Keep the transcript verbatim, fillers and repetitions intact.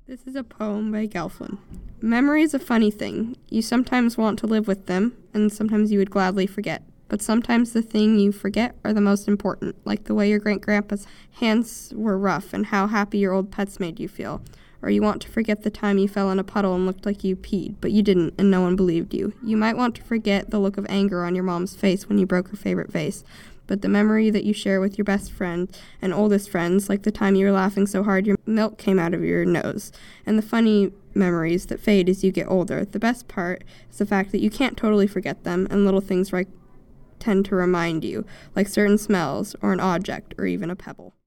This is a poem by Gelflin. Memory is a funny thing. You sometimes want to live with them, and sometimes you would gladly forget. But sometimes the thing you forget are the most important, like the way your great-grandpa's hands were rough and how happy your old pets made you feel. Or you want to forget the time you fell in a puddle and looked like you peed, but you didn't, and no one believed you. You might want to forget the look of anger on your mom's face when you broke her favorite vase. But the memory that you share with your best friend and oldest friends, like the time you were laughing so hard your milk came out of your nose, and the funny memories that fade as you get older. The best part is the fact that you can't totally forget them, and little things like tend to remind you, like certain smells or an object or even a pebble.